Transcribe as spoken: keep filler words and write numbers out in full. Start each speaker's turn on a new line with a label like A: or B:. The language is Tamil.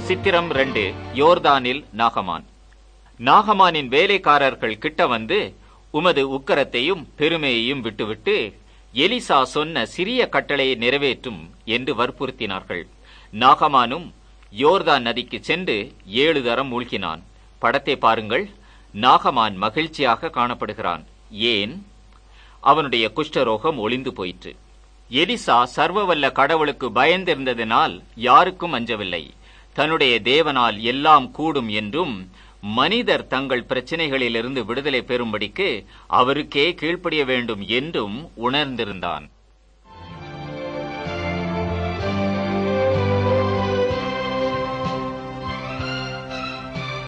A: சித்திரம் ரெண்டு. யோர்தானில் நாகமான். நாகமானின் வேலைக்காரர்கள் கிட்ட வந்து, உமது உக்கரத்தையும் பெருமையையும் விட்டுவிட்டு எலிசா சொன்ன சிறிய கட்டளையை நிறைவேற்றும் என்று வற்புறுத்தினார்கள். நாகமானும் யோர்தான் நதிக்கு சென்று ஏழு தரம் மூழ்கினான். படத்தை பாருங்கள். நாகமான் மகிழ்ச்சியாக காணப்படுகிறான். ஏன்? அவனுடைய குஷ்டரோகம் ஒளிந்து போயிற்று. எலிசா சர்வவல்ல கடவுளுக்கு பயந்திருந்ததினால் யாருக்கும் அஞ்சவில்லை. தன்னுடைய தேவனால் எல்லாம் கூடும் என்றும் மனிதர் தங்கள் பிரச்சனைகளிலிருந்து விடுதலை பெறும்படிக்கு அவருக்கே கீழ்ப்படிய வேண்டும் என்றும் உணர்ந்திருந்தான்.